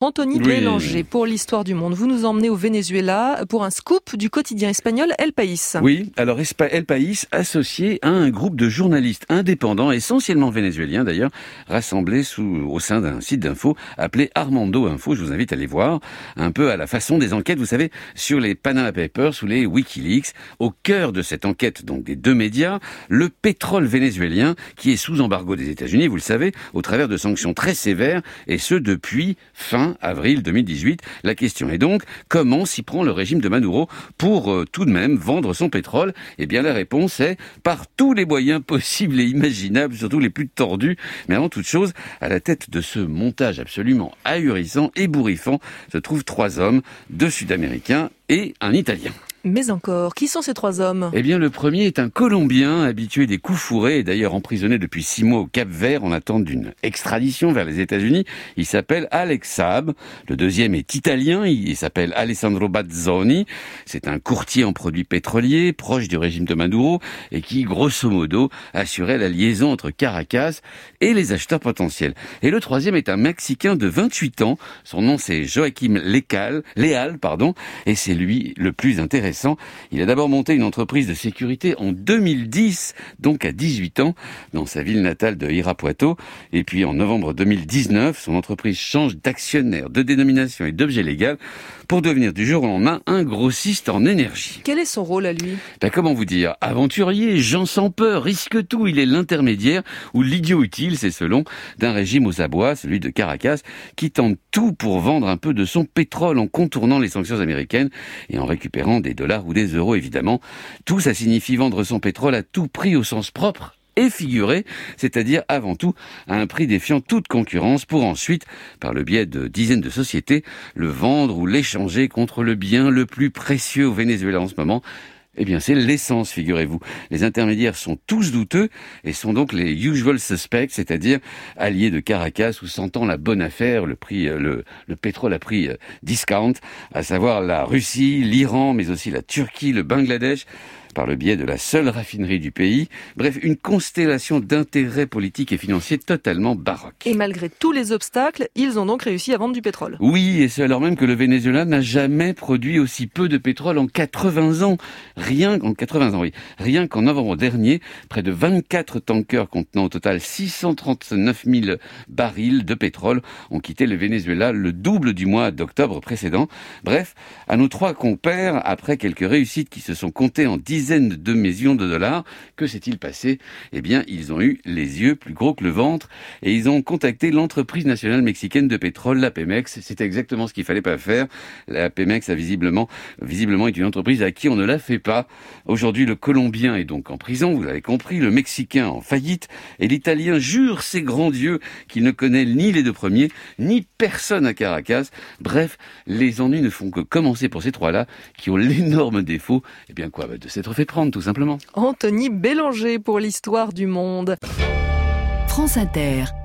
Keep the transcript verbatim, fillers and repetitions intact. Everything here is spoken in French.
Anthony Oui. Bélanger, pour l'histoire du monde, vous nous emmenez au Venezuela pour un scoop du quotidien espagnol El País. Oui, alors Espa- El País, associé à un groupe de journalistes indépendants, essentiellement vénézuéliens d'ailleurs, rassemblés sous, au sein d'un site d'info appelé Armando Info. Je vous invite à aller voir, un peu à la façon des enquêtes, vous savez, sur les Panama Papers ou les Wikileaks. Au cœur de cette enquête, donc des deux médias, le pétrole vénézuélien qui est sous embargo des États-Unis, vous le savez, au travers de sanctions très sévères, et ce depuis fin avril deux mille dix-huit. La question est donc, comment s'y prend le régime de Maduro pour euh, tout de même vendre son pétrole? Eh bien la réponse est par tous les moyens possibles et imaginables, surtout les plus tordus. Mais avant toute chose, à la tête de ce montage absolument ahurissant, ébouriffant, se trouvent trois hommes, deux Sud-Américains et un Italien. Mais encore, qui sont ces trois hommes? Eh bien, le premier est un Colombien, habitué des coups fourrés et d'ailleurs emprisonné depuis six mois au Cap-Vert en attente d'une extradition vers les États-Unis. Il s'appelle Alex Saab. Le deuxième est italien, il s'appelle Alessandro Bazzoni. C'est un courtier en produits pétroliers, proche du régime de Maduro et qui, grosso modo, assurait la liaison entre Caracas et les acheteurs potentiels. Et le troisième est un Mexicain de vingt-huit ans. Son nom, c'est Joaquim Lecal, Leal, pardon, et c'est lui le plus intéressant. Il a d'abord monté une entreprise de sécurité en deux mille dix, donc à dix-huit ans, dans sa ville natale de Irapuato. Et puis en novembre deux mille dix-neuf, son entreprise change d'actionnaire, de dénomination et d'objet légal pour devenir du jour au lendemain un grossiste en énergie. Quel est son rôle à lui? Ben, comment vous dire? Aventurier, Jean sans peur, risque tout. Il est l'intermédiaire ou l'idiot utile, c'est selon, d'un régime aux abois, celui de Caracas, qui tente tout pour vendre un peu de son pétrole en contournant les sanctions américaines et en récupérant des dollars ou des euros, évidemment. Tout ça signifie vendre son pétrole à tout prix au sens propre et figuré, c'est-à-dire avant tout à un prix défiant toute concurrence pour ensuite, par le biais de dizaines de sociétés, le vendre ou l'échanger contre le bien le plus précieux au Venezuela en ce moment. Eh bien, c'est l'essence, figurez-vous. Les intermédiaires sont tous douteux et sont donc les usual suspects, c'est-à-dire alliés de Caracas ou sentant la bonne affaire, le prix, le, le pétrole à prix discount, à savoir la Russie, l'Iran, mais aussi la Turquie, le Bangladesh, par le biais de la seule raffinerie du pays. Bref, une constellation d'intérêts politiques et financiers totalement baroque. Et malgré tous les obstacles, ils ont donc réussi à vendre du pétrole. Oui, et c'est alors même que le Venezuela n'a jamais produit aussi peu de pétrole en quatre-vingts ans. Rien qu'en quatre-vingts ans, oui. Rien qu'en novembre dernier, près de vingt-quatre tankers contenant au total six cent trente-neuf mille barils de pétrole ont quitté le Venezuela, le double du mois d'octobre précédent. Bref, à nos trois compères, après quelques réussites qui se sont comptées en dizaines de millions de dollars, que s'est-il passé? Eh bien, ils ont eu les yeux plus gros que le ventre et ils ont contacté l'entreprise nationale mexicaine de pétrole, la Pemex. C'est exactement ce qu'il fallait pas faire. La Pemex a visiblement, visiblement est une entreprise à qui on ne la fait pas. Aujourd'hui, le Colombien est donc en prison, vous l'avez compris, le Mexicain en faillite et l'Italien jure ses grands dieux qu'il ne connaît ni les deux premiers, ni personne à Caracas. Bref, les ennuis ne font que commencer pour ces trois-là qui ont l'énorme défaut, eh bien quoi, bah de s'être fait prendre, tout simplement. Anthony Bélanger pour l'histoire du monde. France Inter.